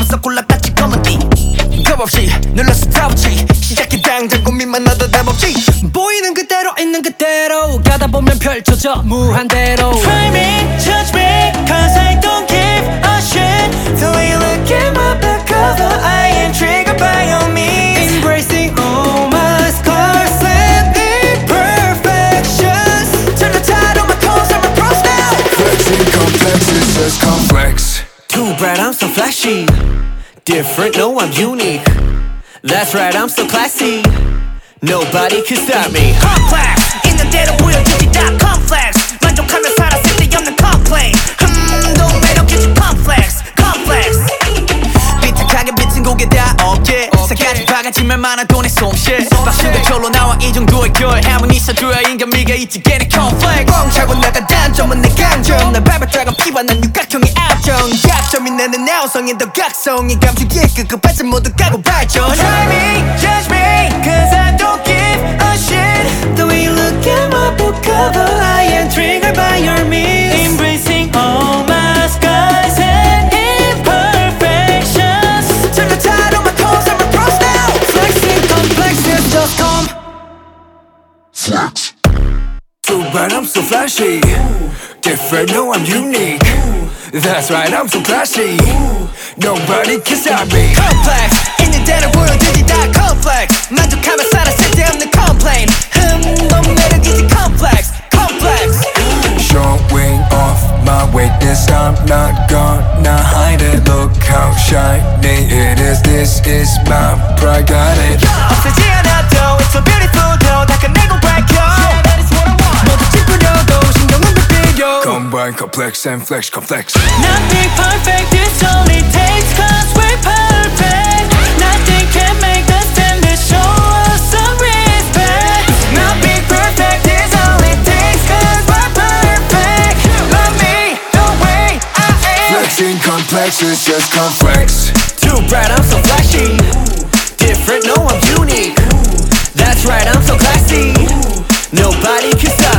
없어 콜라같이 검은띠 겁없이 눌러서 타붙이 시작해 당장 고민만 하다 답없이 보이는 그대로 있는 그대로 가다 보면 펼쳐져 무한대로 Try me, judge me, cause I don't give a shit. The way you look at my back cover, I am triggered by your means. Embracing all my scars and imperfections. Turn the tide on my toes, I'm a pros now. Flexing complex is just complex. Too bright, I'm so flashy. Different, no, I'm unique. That's right, I'm so classy. Nobody can stop me. Complex 있는 대로 보여주지 다 complex 만족하며 살았을 때 없는 complaint 너 매력이지 complex complex 삐딱하게 비친 고개 다 어깨 색깔이 바가지만 많아 돈의 솜씨 박수가 절로 나와 이 정도의 결함은 있어줘야 인간미가 있지 get it complex 뻥 차고 나가 단점은 내 강점 날 밟았다가 피반한 육각형의 압정 약점이 내는 나우성인 더 각성이 감추기에 급급해서 모두 까고 발전 Try me, judge me, cause I don't give a shit. The way you look at my book cover, I am triggered by your means. Embracing all my scars and imperfections. Turn the tide on my toes, I'm a pros now. Flexing complex is just Flex. Too bright, I'm so flashy. Different, no, I'm unique. That's right, I'm so classy. Nobody can stop me. complex 있는 대로 보여주지 다 complex 만족하며 살았을 때 없는 complaint 너무 매력이지 complex complex Showing off my weakness, I'm not gonna hide it. Look how shiny it is. This is my pride, got it. 없애지 않아도 it's so beautiful though 다 끝내고 밝혀 모두 찌푸려도 신경은 불필요 Combine complex and flex complex. Nothing perfect, this only takes cause we're perfect. Nothing can make us stand to show us some respect. Nothing perfect, this only takes cause we're perfect. Love me the way I am. Flexing complex is just complex. Too bright, I'm so flashy. Different, no, I'm unique. That's right, I'm so classy. Nobody can stop